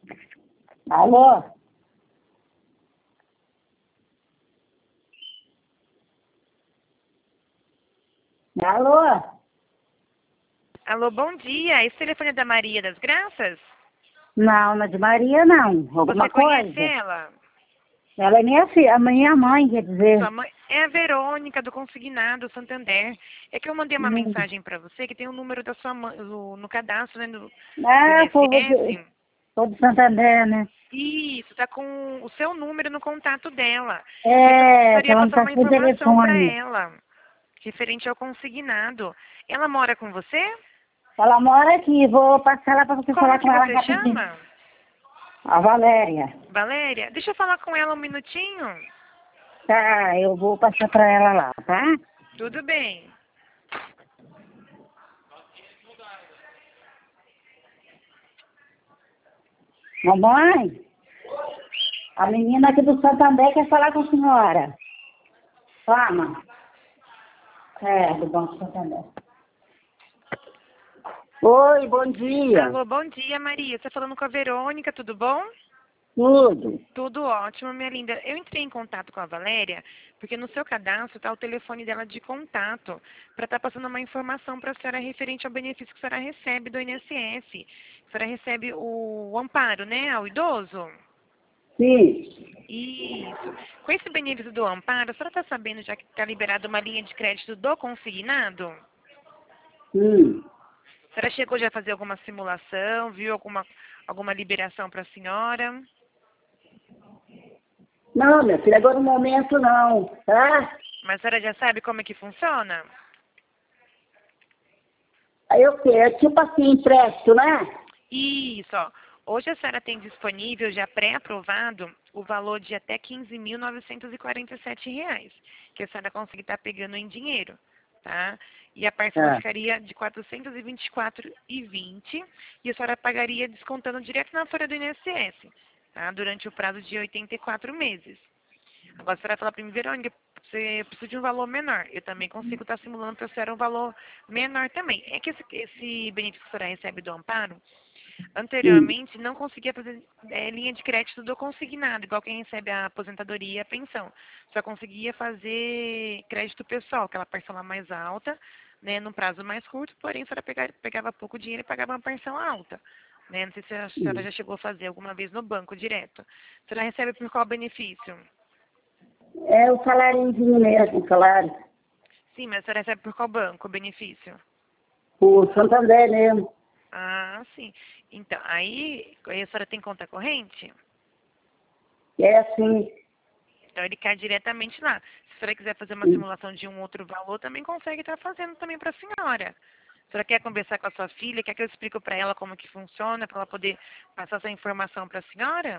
Alô? Alô? Alô, bom dia. Esse telefone é da Maria das Graças? Não, não é de Maria, não. Alguma Você conhece coisa? ela? Ela é minha filha, a minha mãe, quer Sua dizer. mãe é a Verônica do Consignado Santander. É que eu mandei uma Hum. mensagem para você que tem o número da sua mãe no cadastro, né, do Ah, INSS. sou de Santander, né? Isso, tá com o seu número no contato dela. E eu É, que precisaria ela não passar tá uma com o informação para telefone. ela, referente ao consignado. Ela mora com você? Ela mora aqui, vou passar lá pra você Como falar que com ela você rapidinho. chama? A Valéria. Valéria? Deixa eu falar com ela um minutinho. Tá, eu vou passar pra ela lá, tá? Tudo bem. Mamãe, a menina aqui do Santander quer falar com a senhora. Fala. É, do Banco Santander. Oi, bom dia. Alô, bom dia, Maria. Você tá falando com a Verônica, tudo bom? Tudo. Tudo ótimo, minha linda. Eu entrei em contato com a Valéria, porque no seu cadastro está o telefone dela de contato, para estar passando uma informação para a senhora referente ao benefício que a senhora recebe do INSS. A senhora recebe o amparo, né, ao idoso? Sim. Isso. Com esse benefício do amparo, a senhora está sabendo já que está liberada uma linha de crédito do consignado? Hum. A senhora chegou já a fazer alguma simulação, viu alguma liberação para a senhora? Não, minha filha, agora no momento não, tá? Mas a senhora já sabe como é que funciona? Aí eu quero, é tipo assim, empréstimo, né? Isso, ó. Hoje a senhora tem disponível, já pré-aprovado, o valor de até R$ 15.947, que a senhora consegue estar pegando em dinheiro, tá? E a parcela Tá. ficaria de R$ 424,20 e a senhora pagaria descontando direto na folha do INSS, tá? Durante o prazo de 84 meses. Agora a senhora fala para mim, Verônica, você precisa de um valor menor. Eu também consigo estar simulando para a senhora um valor menor também. É que esse benefício que a senhora recebe do amparo, Hum. anteriormente não conseguia fazer linha de crédito do consignado, igual quem recebe a aposentadoria e a pensão. Só conseguia fazer crédito pessoal, aquela parcela mais alta, né, num prazo mais curto, porém a senhora pegava pouco dinheiro e pagava uma parcela alta. Né? Não sei se a senhora já chegou a fazer alguma vez no banco direto. A senhora recebe por qual benefício? É o saláriozinho mesmo, o salário. Sim, mas a senhora recebe por qual banco o benefício? O Santander mesmo. Ah, sim. Então, aí a senhora tem conta corrente? É assim. Então ele cai diretamente lá. Se a senhora quiser fazer uma Hum. simulação de um outro valor, também consegue estar fazendo também para a senhora. A senhora quer conversar com a sua filha? Quer que eu explique para ela como que funciona, para ela poder passar essa informação para a senhora?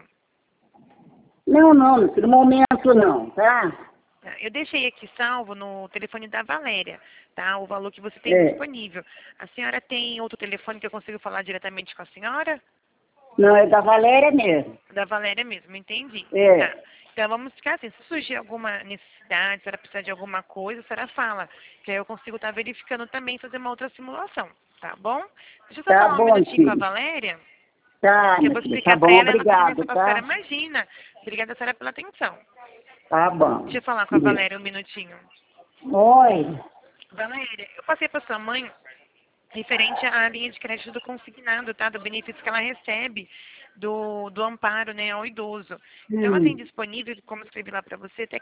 Não, não, no momento não, tá? Tá, eu deixei aqui salvo no telefone da Valéria, tá? O valor que você tem É. disponível. A senhora tem outro telefone que eu consigo falar diretamente com a senhora? Não, é da Valéria mesmo. Da Valéria mesmo, entendi. Tá. É. Então vamos ficar assim, se surgir alguma necessidade, se ela precisar de alguma coisa, a senhora fala. Que aí eu consigo estar verificando também, fazer uma outra simulação. Tá bom? Deixa eu só Tá falar um bom, minutinho com a filho. Valéria, Tá, que eu minha vou filha, tá explicar para bom, ela e ela também vai obrigado, falar para a senhora. tá? Imagina. Obrigada, senhora, pela atenção. Tá bom. Deixa eu falar com a Valéria um minutinho. Oi. Valéria, eu passei para sua mãe referente à linha de crédito do consignado, tá? Do benefício que ela recebe do amparo, né, ao idoso. Então, ela tem Hum. disponível, como eu escrevi lá para você, até R$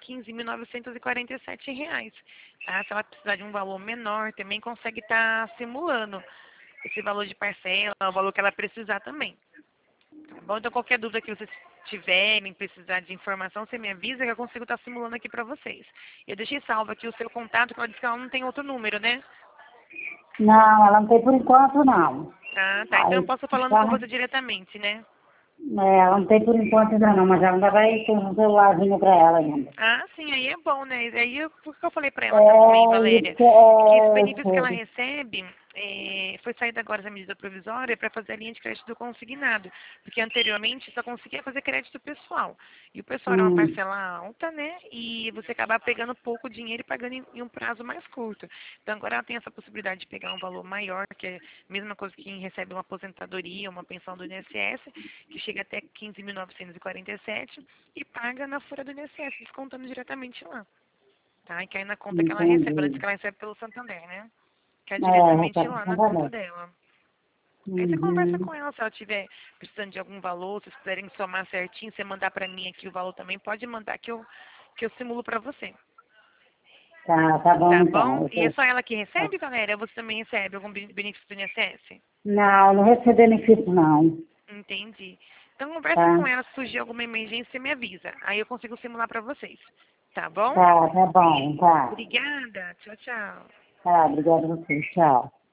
15.947, tá? Se ela precisar de um valor menor, também consegue estar simulando esse valor de parcela, o valor que ela precisar também. Tá bom? Então, qualquer dúvida que vocês tiverem, precisar de informação, você me avisa que eu consigo estar simulando aqui para vocês. Eu deixei salvo aqui o seu contato, que ela disse que ela não tem outro número, né? Não, ela não tem por enquanto, não. Ah, tá. Então eu Aí, posso falando tá, com né? você diretamente, né? Ela não tem por enquanto ainda não, mas ela ainda vai ter um celularzinho pra ela ainda. Ah, sim, aí é bom, né? Por que eu falei pra ela também, É, Valéria? isso É que esse benefício que ela é, recebe foi saída agora essa medida provisória para fazer a linha de crédito consignado, porque anteriormente só conseguia fazer crédito pessoal. E o pessoal era uma parcela alta, né? E você acabava pegando pouco dinheiro e pagando em um prazo mais curto. Então agora ela tem essa possibilidade de pegar um valor maior, que é a mesma coisa que quem recebe uma aposentadoria, uma pensão do INSS, que chega até 15.947 e paga na folha do INSS, descontando diretamente lá. Tá? E cai na conta que ela recebe. Ela diz Entendi. que ela recebe pelo Santander, né? Que é É, diretamente recebe lá na conta Santander. dela. Aí você conversa Uhum. com ela, se ela estiver precisando de algum valor, se vocês quiserem somar certinho, você mandar pra mim aqui o valor também, pode mandar que eu simulo pra você. Tá bom Tá então. bom? Eu E é tô... só ela que recebe, Valéria? Ou você também recebe algum benefício do INSS? Não, não recebo benefício não. Entendi. Então conversa Tá? com ela, se surgir alguma emergência, você me avisa. Aí eu consigo simular pra vocês. Tá bom? Tá bom, tá. Obrigada. Tchau, tchau. Tá, obrigada a você. Tchau.